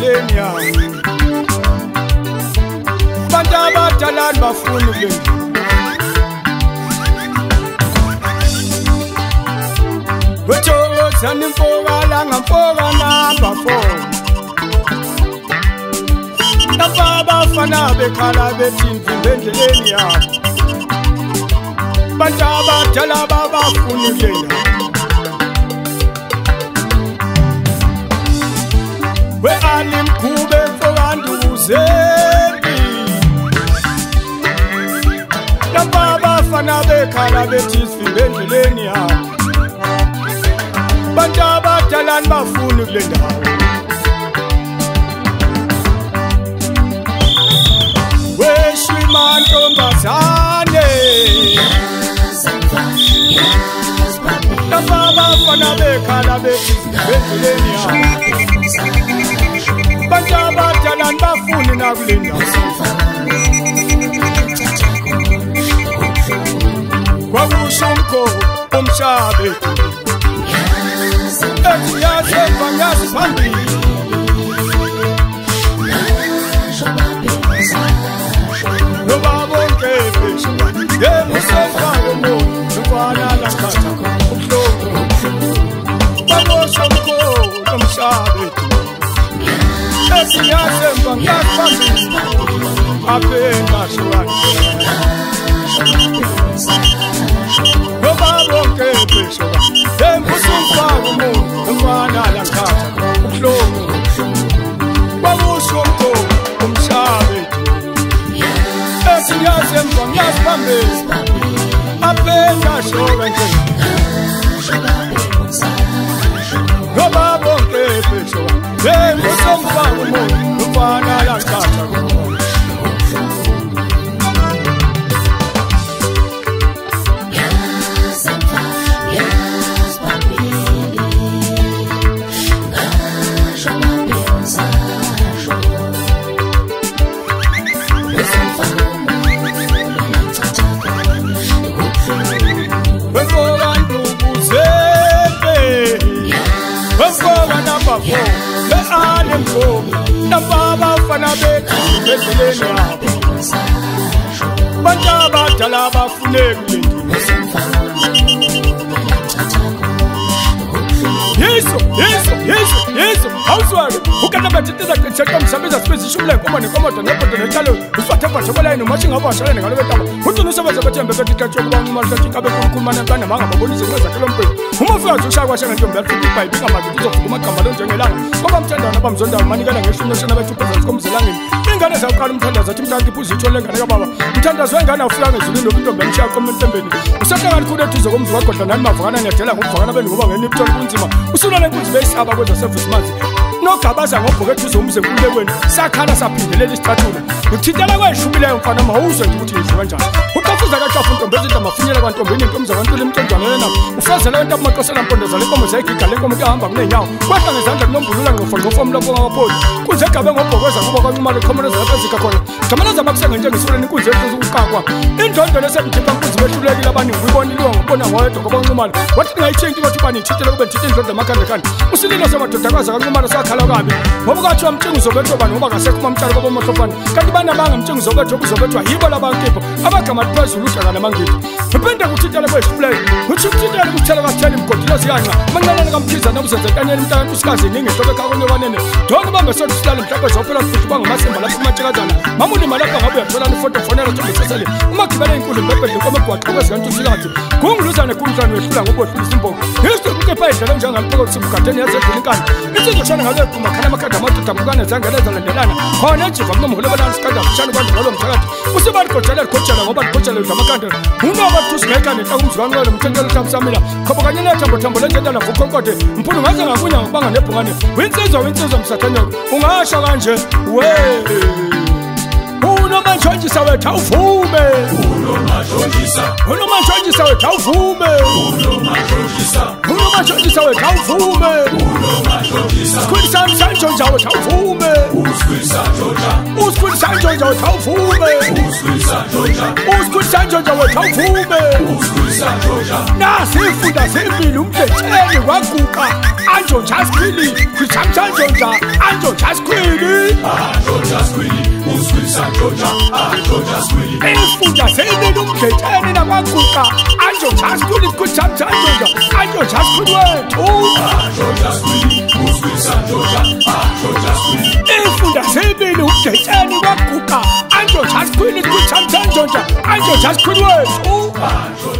endleleni yayo bantu abadala bafuna ukulenza wethokozana imfoka langa mfoka number 4 lapha abafana bekhala bethi imvimbo endleleni yabo bantu abadala babafuna ukulenza we-alimkhube mfokanduzepi lapha abafana bekhala bethi isivimbo endleleni yabo bantu abadala bafuna kule ndawo weshima ntombazane lapha abafana bekhala bethi isivimbo endleleni yabo bantu abadala bafuna nakule ndawo kwakusho umkhulu umshabe yasemva ngasiphambili nobabonke besho ngemusemva komuntu mfana lakhatha ubuhlungu babosha umkhulu umshabe yasemva ngasiphambili apenda shwani nobabonke besho ngemusemva komuntu mfana lakhatha ubuhlungu babosha umkhulu umshabe yasemva ngasiphambili apenda shwani nobabonke besho ngemusemva komuntu mfana lakhatha abafana bethi endleleni yabo bantu abadala bafuneki Yesu awuswari ukana thithiza qetsheka msabiza sibizishumle ngoma nekomoto nepoto netalo ufatha thokola ino mashi ngaba shalene ngalo betaba uthunu sebenza bathembe bethi katsho kuba umali kathi kabe kukhulumana kana manga babonise ngezakelo mpilo umafikazi ushaya kwashaka ntombi yathi iBhayibheli ngamanje uzofika amagama lo njengelanga ngoba mthandana bamzondayo manikana ngeshumi noshana bethu phezulu komzelangeni ingane zawuqala umthandazo athi mntanti phuzitho lengane kababa umthandazo wengane awufika ngezulu nokuntombi emshaya komntembeni usahlala likhulu ethuze komzi wagodla nani mavukana ngiyadela ngomvukana beni ngoba ngeni ibuthola kunzima usula lenkunzi beyisaba kweza service nogabaza ngobhokethu uzombuze kulekweni sakhala saphindelela isithathula ngithintela kweshumileyo mfana mawuzwe nje ukuthi yizwe kanjani uqafuza kaThafu intombi ezinto mafunyela kwantombini intombi zakwantule imntondwana lena ufazela into amaqosela mpondeza lenkomo zayigiga lenkomo ehamba kunenyawo kwehla ngezandla kunombulula ngofo umlobo kaPaul kuze gabe ngobhokoza kuba kwanqumala ikhomoleza yaphezika khona jamaleza bakusenga nje ngisule inkunzi ezokuqaqwa indondo lesemthipha inkunzi behlulekile abaningi uyibonile ngobona ngoyedwa ngoba kwanqumala wathi ngayithinki bathi bani ngithithele kube ngithithi indlondo emakhanda khanda usililo semadodakazi kwanqumala sakhala kabi ngoba kwathiwa mtshengiso bethu bani ngoba kasekho umamtshalo ngoba mohlofana kanti bana banga mtshengiso bethu obuzobethwa yibo labankipho abagama phezulu uhlanga namangipho uphinde kuthithele kwesifulay uthi kuthithele kuthela kathela imgodilo siyanqa manqalana kamkhiza nabuzenze kanene umntana usikazi ningehloko ekhakho kwanene dona bangesothi silale mhlawumbe zophela futhi bangamasemba lapho kumatshekazana mamuni malapha ngabe uyathola ifoto fonela thobesesele umagibele inkulu mbebedle komegwaqa kwezikantu sikathi kunguluzane kumhlanje wehlula ngobohlulisa imbogo yiso ukepha idlela njengalipho kusibugadeni yazedlula inkani insizwe shana ngale kuma khana amakhanda amadoda bukane zangeleza landelana khona ejiva kunomholo balana sikanda kushana kwanje ngalo mthakathi usibani kodjala likhodjala ngoba likhodjala lamakanda unoba tusingeka neta umzwani walo mthengelo thamsamila khoba kanye nethambo thambo lenjendala vukonkode mphulu ngaze ngakunya ngobanga nebhungane winsizwa msathanyoko ungasha kanje we unomanjonjisa wethu awuvume unomanjonjisa wethu awuvume unomanjonjisa wethu awuvume usikhwilisanjonja wethu awuvume usikhwilisanjonja wethu awuvume usikhwilisanjonja wethu awuvume nasifunda sempili umdetsheni waguqa anjonja sikhwili kwishamshanjonja anjonja sikhwili Ifunda seyibili umgetsheni nakwaguqa anjo jaskhuli kuchamchanjonja anjo jaskhuli wethu Ifunda seyibili umgetsheni kwaguqa anjo jaskhuli kuchamchanjonja anjo jaskhuli wethu